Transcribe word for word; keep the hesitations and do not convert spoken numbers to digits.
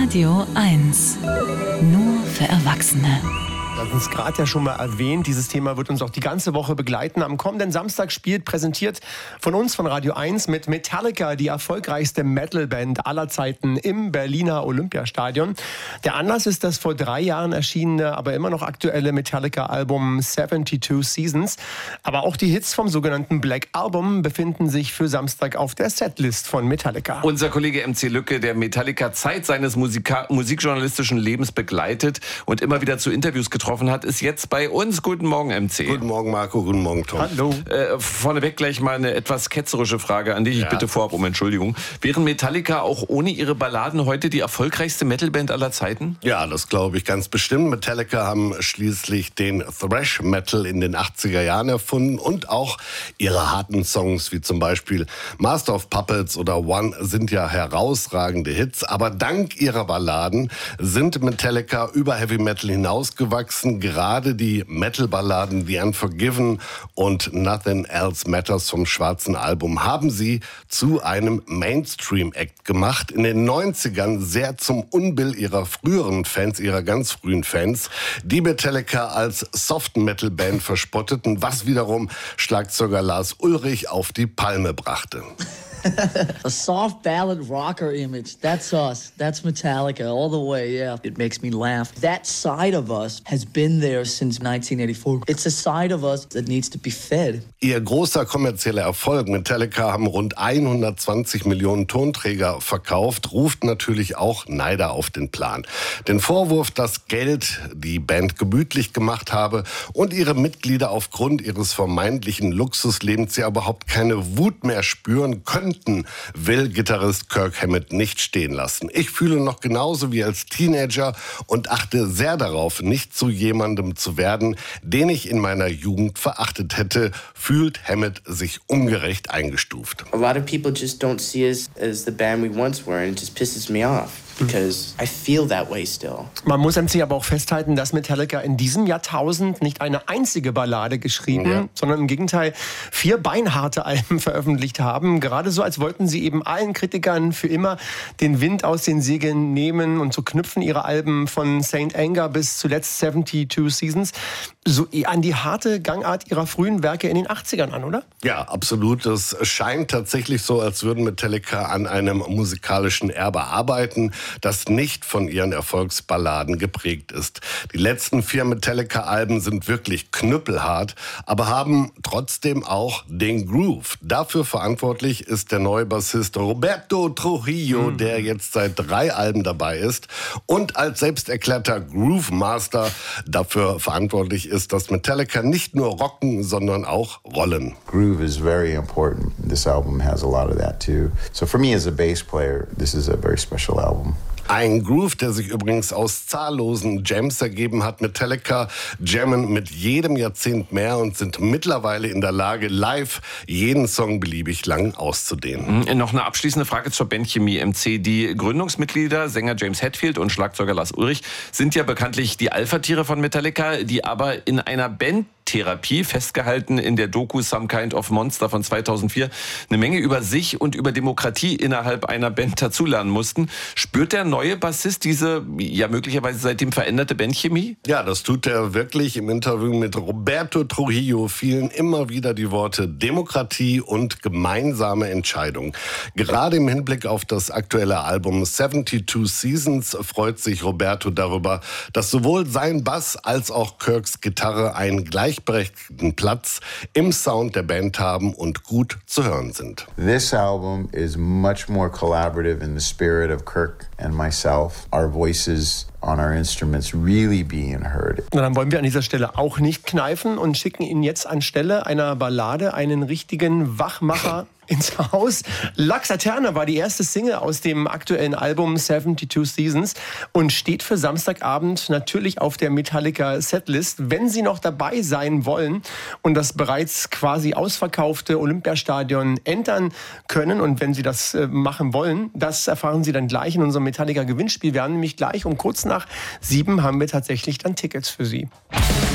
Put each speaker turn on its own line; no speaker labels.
Radio eins. Nur für Erwachsene.
Wir hatten es gerade ja schon mal erwähnt, dieses Thema wird uns auch die ganze Woche begleiten. Am kommenden Samstag spielt, präsentiert von uns, von Radio eins, mit Metallica, die erfolgreichste Metalband aller Zeiten im Berliner Olympiastadion. Der Anlass ist das vor drei Jahren erschienene, aber immer noch aktuelle Metallica-Album seventy-two Seasons. Aber auch die Hits vom sogenannten Black Album befinden sich für Samstag auf der Setlist von Metallica.
Unser Kollege M C Lücke, der Metallica Zeit seines Musika- musikjournalistischen Lebens begleitet und immer wieder zu Interviews getroffen hat, ist jetzt bei uns. Guten Morgen, M C.
Guten Morgen, Marco. Guten Morgen, Tom.
Hallo.
Äh, vorneweg gleich mal eine etwas ketzerische Frage an dich. Ich
Ja.
bitte vorab um Entschuldigung. Wären Metallica auch ohne ihre Balladen heute die erfolgreichste Metalband aller Zeiten?
Ja, das glaube ich ganz bestimmt. Metallica haben schließlich den Thrash Metal in den achtziger Jahren erfunden und auch ihre harten Songs wie zum Beispiel Master of Puppets oder One sind ja herausragende Hits. Aber dank ihrer Balladen sind Metallica über Heavy Metal hinausgewachsen. Gerade die Metal-Balladen The Unforgiven und Nothing Else Matters vom schwarzen Album haben sie zu einem Mainstream-Act gemacht. In den neunzigern sehr zum Unbill ihrer früheren Fans, ihrer ganz frühen Fans, die Metallica als Soft-Metal-Band verspotteten, was wiederum Schlagzeuger Lars Ulrich auf die Palme brachte.
A soft ballad rocker image. That's us. That's Metallica all the way, yeah. It makes me laugh. That side of us has been there since nineteen eighty-four. It's a side of us that needs to be fed.
Ihr großer kommerzieller Erfolg, Metallica haben rund hundertzwanzig Millionen Tonträger verkauft, ruft natürlich auch Neider auf den Plan. Den Vorwurf, dass Geld die Band gemütlich gemacht habe und ihre Mitglieder aufgrund ihres vermeintlichen Luxuslebens ja überhaupt keine Wut mehr spüren können, will Gitarrist Kirk Hammett nicht stehen lassen. Ich fühle noch genauso wie als Teenager und achte sehr darauf, nicht zu jemandem zu werden, den ich in meiner Jugend verachtet hätte, fühlt Hammett sich ungerecht eingestuft.
A lot of people just don't see us as the band we once were, and it just pisses me off. Because I feel that way still.
Man muss M C aber auch festhalten, dass Metallica in diesem Jahrtausend nicht eine einzige Ballade geschrieben, ja. sondern im Gegenteil vier beinharte Alben veröffentlicht haben. Gerade so, als wollten sie eben allen Kritikern für immer den Wind aus den Segeln nehmen, und so knüpfen ihre Alben von Saint Anger bis zuletzt seventy-two Seasons so an die harte Gangart ihrer frühen Werke in den achtzigern an, oder?
Ja, absolut. Es scheint tatsächlich so, als würden Metallica an einem musikalischen Erbe arbeiten, das nicht von ihren Erfolgsballaden geprägt ist. Die letzten vier Metallica-Alben sind wirklich knüppelhart, aber haben trotzdem auch den Groove. Dafür verantwortlich ist der neue Bassist Roberto Trujillo, mhm. der jetzt seit drei Alben dabei ist und als selbsterklärter Groove Master dafür verantwortlich ist, dass Metallica nicht nur rocken, sondern auch rollen.
Groove is very important. This album has a lot of that too. So for me as a bass player, this is a very special album.
Ein Groove, der sich übrigens aus zahllosen Jams ergeben hat. Metallica jammen mit jedem Jahrzehnt mehr und sind mittlerweile in der Lage, live jeden Song beliebig lang auszudehnen.
Mhm. Noch eine abschließende Frage zur Bandchemie, M C. Die Gründungsmitglieder, Sänger James Hetfield und Schlagzeuger Lars Ulrich, sind ja bekanntlich die Alpha-Tiere von Metallica, die aber in einer Bandtherapie, festgehalten in der Doku Some Kind of Monster von zweitausendvier, eine Menge über sich und über Demokratie innerhalb einer Band dazulernen mussten. Spürt der neue Bassist diese ja möglicherweise seitdem veränderte Bandchemie?
Ja, das tut er wirklich. Im Interview mit Roberto Trujillo fielen immer wieder die Worte Demokratie und gemeinsame Entscheidung. Gerade im Hinblick auf das aktuelle Album seventy-two Seasons freut sich Roberto darüber, dass sowohl sein Bass als auch Kirks Gitarre einen gleichberechtigten Platz im Sound der Band haben und gut zu hören sind.
This album is much more collaborative in the spirit of Kirk and myself. Our voices on our instruments really being heard.
Na, dann wollen wir an dieser Stelle auch nicht kneifen und schicken Ihnen jetzt anstelle einer Ballade einen richtigen Wachmacher ins Haus. Lux Aeterna war die erste Single aus dem aktuellen Album seventy-two Seasons und steht für Samstagabend natürlich auf der Metallica Setlist. Wenn Sie noch dabei sein wollen und das bereits quasi ausverkaufte Olympiastadion entern können, und wenn Sie das äh, machen wollen, das erfahren Sie dann gleich in unserem Metallica Gewinnspiel. Wir haben nämlich gleich um kurz nach sieben haben wir tatsächlich dann Tickets für Sie.